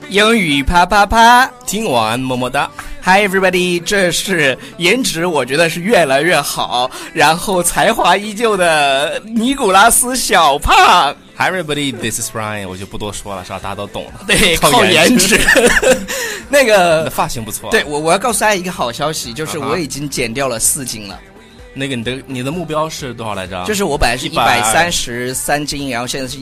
英语啪啪啪， 听完么么哒。 Hi everybody， 这是颜值我觉得是越来越好，然后才华依旧的尼古拉斯小胖。 Hi everybody, this is Ryan。我就不多说了，是吧？大家都懂了。 对，靠颜值。那个你的发型不错。 对，我要告诉大家一个好消息，就是我已经减掉了4斤了。 那个你的目标是多少来着？ 就是我本来是133斤，然后现在是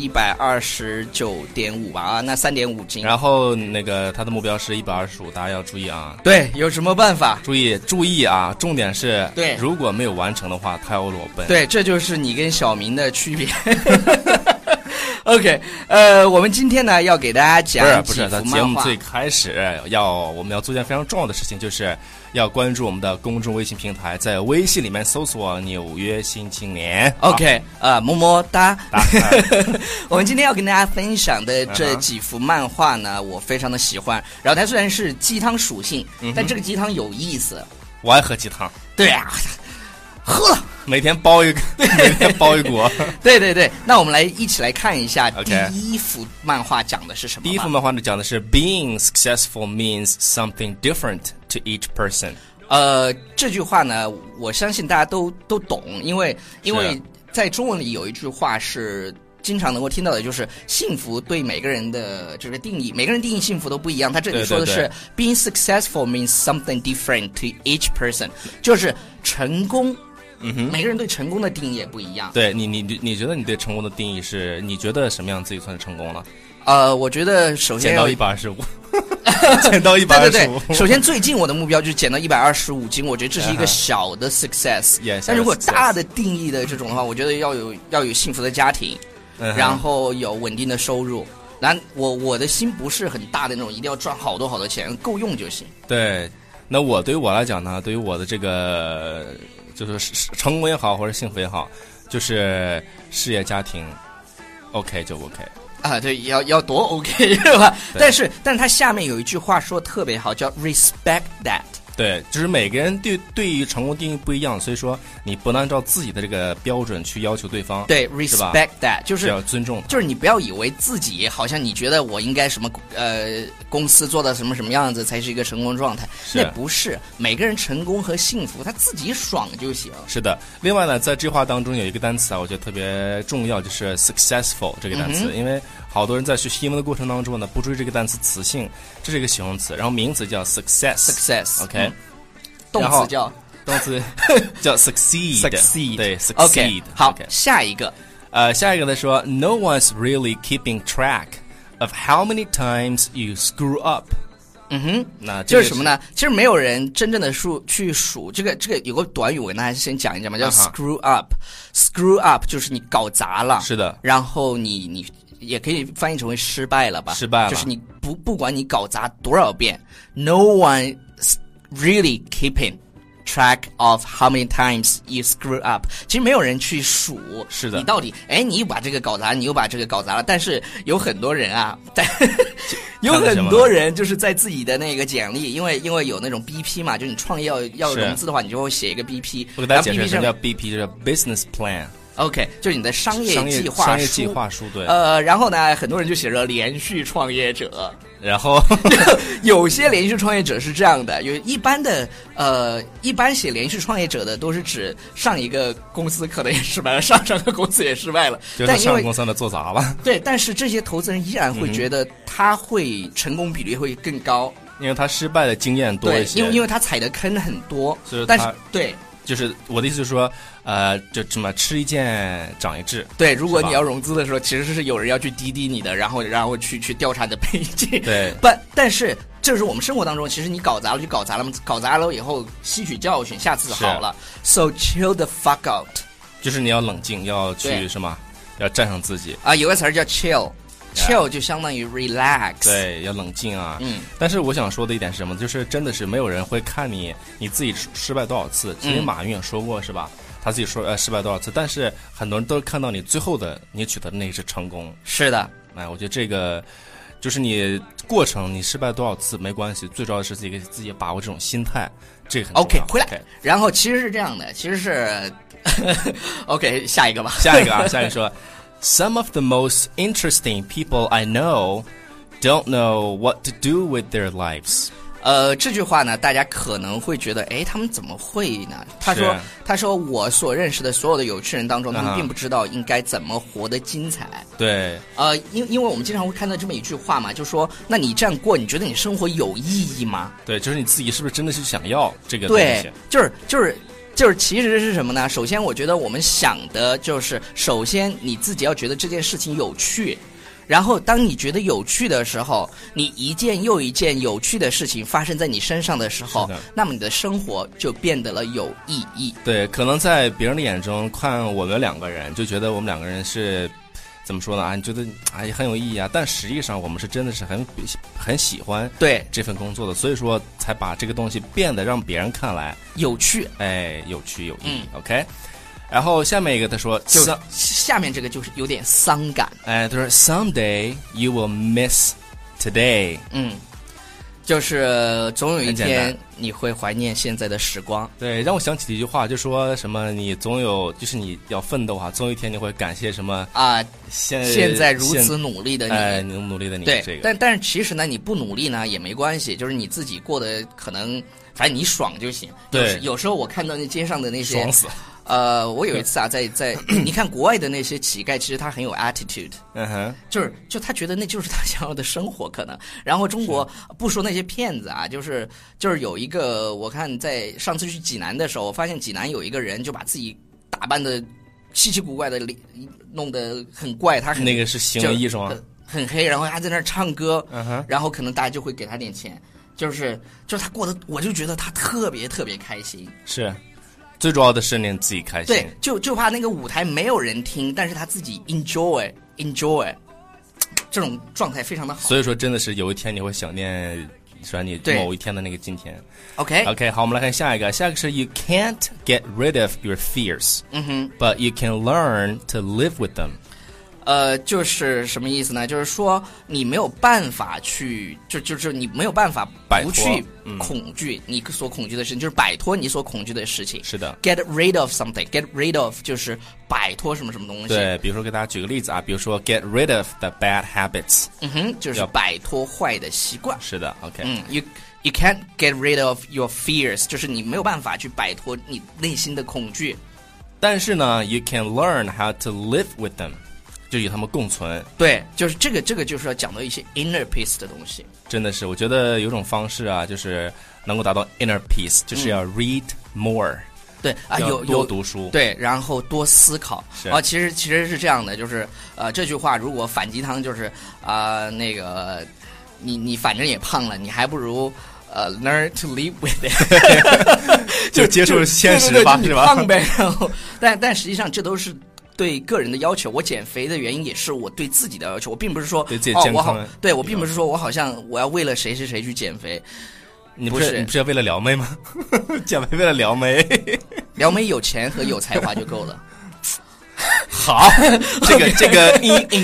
129.5吧，那3.5斤。 然后那个他的目标是125，大家要注意啊。 对，有什么办法？ 注意啊！重点是， 对， 如果没有完成的话，他要裸奔。 对，这就是你跟小明的区别。OK， 我们今天呢要给大家讲不是，在节目最开始我们要做一件非常重要的事情，就是要关注我们的公众微信平台，在微信里面搜索纽约新青年。 OK， 么么哒。我们今天要跟大家分享的这几幅漫画呢，我非常的喜欢。然后它虽然是鸡汤属性，但这个鸡汤有意思。 我爱喝鸡汤。 对啊，喝了。 每天包一个，每天包一锅。 对对对，那我们一起来看一下第一幅漫画讲的是什么。 第一幅漫画呢讲的是 Being successful means something different to each person。 这句话呢，我相信大家都懂，因为在中文里有一句话是经常能够听到的，就是幸福对每个人的这个定义，每个人定义幸福都不一样。他这里说的是 Being successful means something different to each person， 就是成功。每个人对成功的定义也不一样。 对你觉得你对成功的定义是？你觉得什么样自己算是成功了？ 我觉得首先减到125，减到125。 对，首先最近我的目标就是减到125斤，我觉得这是一个小的 success。但如果大的定义的这种的话，我觉得要有幸福的家庭，然后有稳定的收入。然后我的心不是很大的那种，一定要赚好多好多钱，够用就行。 对，那对于我来讲呢，对于我的这个。就是成功也好，或者幸福也好，就是事业家庭 OK 就 OK 啊，对，要多 OK 是吧？但是它下面有一句话说特别好，叫 respect that。 对，就是每个人对于成功定义不一样，所以说你不能按照自己的这个标准去要求对方。 对 ，respect that 就是要尊重， 就是你不要以为自己好像你觉得我应该什么公司做到什么样子才是一个成功状态，那不是。每个人成功和幸福他自己爽就行。 是的。另外呢，在这话当中有一个单词啊，我觉得特别重要，就是 successful 这个单词，因为好多人在学习英文的过程当中呢，不注意这个单词词性，这是一个形容词，然后名词叫 success。OK。 动词叫 succeed。对 succeed。 OK， 好，下一个呢说 No one's really keeping track of how many times you screw up。那这是什么呢？其实没有人真正的去数这个有个短语，我跟大家先讲一讲嘛，叫 screw up。screw up 就是你搞砸了。 是的。然后你也可以翻译成为失败了吧？ 失败了， 就是你不管你搞砸多少遍 ，No one really keeping track of how many times you screw up。 其实没有人去数， 是的， 你到底你又把这个搞砸，你又把这个搞砸了。但是有很多人啊，有很多人就是在自己的那个简历，因为有那种 BP 嘛，就是你创业要融资的话，你就会写一个 BP。 我给大家解释什么叫 BP， 就是 business plan。OK， 就是你的商业计划书。 对。 然后呢，很多人就写着连续创业者。 然后有些连续创业者是这样的，一般写连续创业者的都是指上一个公司可能也失败了，上个公司也失败了， 就是上个公司呢做砸了。 对，但是这些投资人依然会觉得他会成功比例会更高， 因为他失败的经验多一些。 对，因为他踩的坑很多，但是对。 就是我的意思就是说，就这么吃一堑长一智。 对，如果你要融资的时候，其实是有人要去滴你的，然后去调查你的背景。 对， 但是这是我们生活当中，其实你搞砸了就搞砸了，搞砸了以后吸取教训，下次好了。So chill the fuck out， 就是你要冷静，要去什么，要站上自己啊。有个词儿叫 chill。chill 就相当于 relax， 对，要冷静啊。但是我想说的一点是什么？就是真的是没有人会看你自己失败多少次。其实马云也说过是吧？他自己说失败多少次，但是很多人都看到你最后的你取得的那是成功。 是的， 我觉得这个就是你过程你失败多少次没关系，最重要的是自己把握这种心态，这个很重要。 OK， 回来。然后其实是这样的，其实是OK， 下一个吧。 下一个说Some of the most interesting people I know don't know what to do with their lives. 这句话呢，大家可能会觉得，哎，他们怎么会呢？他说我所认识的所有的有趣人当中，他们并不知道应该怎么活得精彩。 对， 因为我们经常会看到这么一句话嘛，就说，那你这样过，你觉得你生活有意义吗？ 对，就是你自己是不是真的是想要这个东西？ 对，就是其实是什么呢？首先，我觉得我们想的就是，首先你自己要觉得这件事情有趣。然后当你觉得有趣的时候，你一件又一件有趣的事情发生在你身上的时候，那么你的生活就变得了有意义。 对，可能在别人的眼中看我们两个人，就觉得我们两个人是怎么说呢？你觉得很有意义啊，但实际上我们是真的是很喜欢对这份工作的，所以说才把这个东西变得让别人看来有趣， 有趣有意义。OK。然后下面一个他说， 下面这个就是有点伤感。 他说 Someday you will miss today。 就是总有一天你会怀念现在的时光。 对，让我想起一句话，就说什么你总有，就是你要奋斗啊，总有一天你会感谢什么啊？现在如此努力的你， 努力的你。 对， 这个。 但是其实呢，你不努力呢也没关系，就是你自己过得可能，反正你爽就行。 对， 有时候我看到那街上的那些爽死。 我有一次啊，在你看国外的那些乞丐，其实他很有 attitude， 就他觉得那就是他想要的生活可能。然后中国不说那些骗子啊，就是有一个，我看在上次去济南的时候，我发现济南有一个人就把自己打扮的稀奇古怪的，弄得很怪，他那个是行为艺术啊， 很黑，然后还在那儿唱歌，然后可能大家就会给他点钱，就是他过得，我就觉得他特别特别开心。 是。最主要的是你自己开心。 对，就怕那个舞台没有人听，但是他自己 enjoy， 这种状态非常的好。 所以说，真的是有一天你会想念，说你某一天的那个今天。 OK， 好，我们来看下一个。下一个是 You can't get rid of your fears， but you can learn to live with them。 就是什么意思呢？就是说你没有办法去，就是你没有办法不去恐惧你所恐惧的事情，就是摆脱你所恐惧的事情。 是的 ，get rid of something，get rid of 就是摆脱什么什么东西。 对，比如说给大家举个例子啊，比如说 get rid of the bad habits， 就是摆脱坏的习惯。 是的 ，OK， you can't get rid of your fears， 就是你没有办法去摆脱你内心的恐惧。 但是呢 ，you can learn how to live with them。就与他们共存。 对，就是这个就是要讲到一些 inner peace 的东西。 真的是，我觉得有种方式啊，就是能够达到 inner peace，就是要 read more。 对啊， 多读书。 对，然后多思考。其实是这样的，就是这句话如果反鸡汤，就是那个你反正也胖了，你还不如learn to live with it， 就接受现实吧，是吧？ 胖呗。然后，但实际上这都是对个人的要求。我减肥的原因也是我对自己的要求，我并不是说对自己健康。 我并不是说我好像我要为了谁去减肥。 你不是要为了撩妹吗？减肥为了撩妹， 撩妹有钱和有才华就够了。 好，这个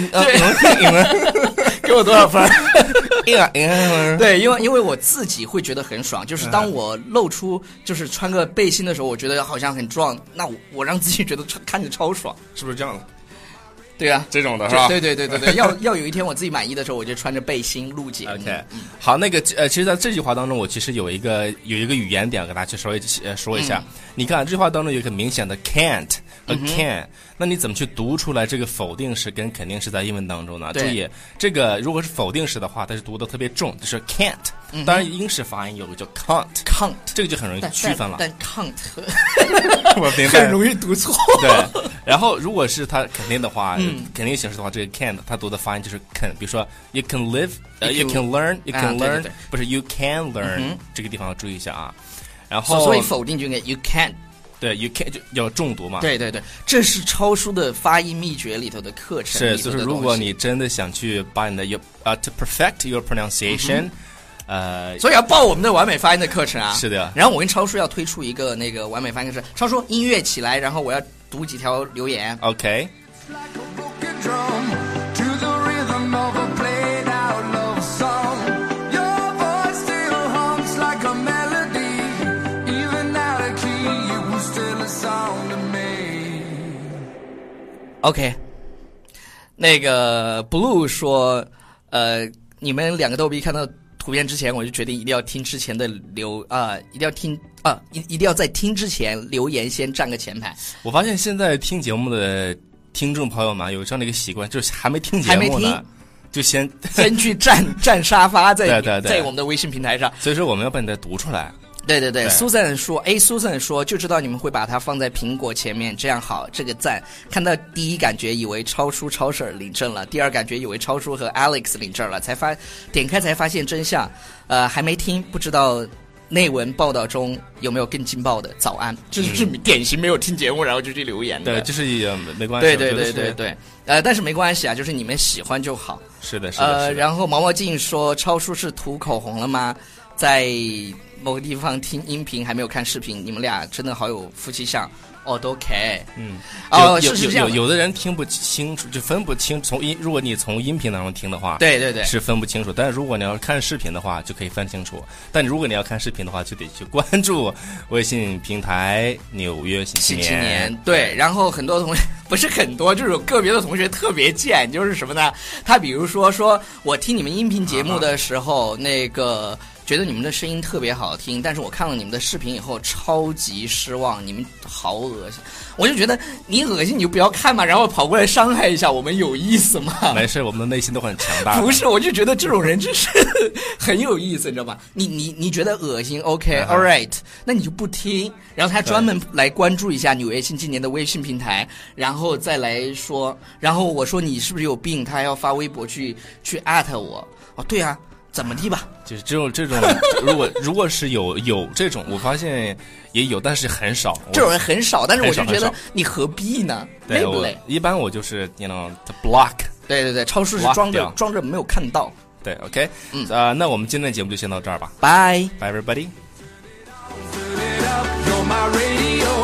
给我多少分？对，因为我自己会觉得很爽，就是当我露出就是穿个背心的时候，我觉得好像很壮，那我让自己觉得看着超爽， 是不是这样的？ 对啊， 这种的是吧？ 对，要有一天我自己满意的时候，我就穿着背心录节目。 OK， 好，那个其实在这句话当中，我其实有一个语言点给大家去说一下。你看这句话当中有一个明显的 can't 和 can，那你怎么去读出来这个否定式跟肯定式在英文当中呢？注意，这个如果是否定式的话，它是读的特别重，就是 can't。当然英式发音有个叫 can't， 这个就很容易区分了。 但 can't 我明白， 很容易读错。 对，然后如果是它肯定的话，肯定形式的话，这个 can 它读的发音就是 can。比如说 you can live，you can learn，you can learn，不是 you can learn，这个地方要注意一下啊。然后所以否定就应该 you can't。 对 ，you can't 就要重读嘛。 对，这是超叔的发音秘诀里头的课程。 是，就是如果你真的想去把你的to perfect your pronunciation， 所以要报我们的完美发音的课程啊。 是的。 然后我跟超叔要推出一个那个完美发音课程。超叔音乐起来，然后我要读几条留言。 OK。 OK， 那个 Blue 说， 你们两个逗逼看到图片之前，我就决定一定要听之前的一定要在听之前留言先占个前排。 我发现现在听节目的听众朋友们有这样的一个习惯，就是还没听节目呢，就先去占沙发在对在我们的微信平台上。 所以说我们要把你的读出来。 对对对，苏珊说就知道你们会把它放在苹果前面，这样好，这个赞。看到第一感觉以为超叔超婶领证了，第二感觉以为超叔和 Alex 领证了，点开才发现真相。还没听，不知道内文报道中有没有更劲爆的？早安，这就是典型没有听节目然后就去留言的。 对，就是也没关系。 对，但是没关系啊，就是你们喜欢就好。 是的。 然后毛毛静说，超叔是涂口红了吗？在某个地方听音频还没有看视频，你们俩真的好有夫妻相哦，都 OK。是这样， 有的人听不清楚，就分不清。如果你从音频当中听的话， 对， 是分不清楚。但是如果你要看视频的话，就可以分清楚。但如果你要看视频的话，就得去关注微信平台《纽约新青年》。 对，然后很多同学不是很多，就是有个别的同学特别贱，就是什么呢？他比如说我听你们音频节目的时候，那个。觉得你们的声音特别好听，但是我看了你们的视频以后超级失望，你们好恶心。我就觉得你恶心你就不要看嘛，然后跑过来伤害一下我们有意思吗？ 没事，我们的内心都很强大。 不是，我就觉得这种人真是很有意思，你知道吧？你觉得恶心 ，OK，all right， 那你就不听。然后他专门来关注一下纽约新青年的微信平台，然后再来说，然后我说你是不是有病？他还要发微博去@我。哦，对啊。怎么地吧？ 就是这种，如果是有这种，我发现也有，但是很少。 这种人很少，但是我就觉得你何必呢？累不累？ 一般我就是block。 对，超叔是装着没有看到。 对 ，OK， 那我们今天的节目就先到这儿吧。 Bye everybody。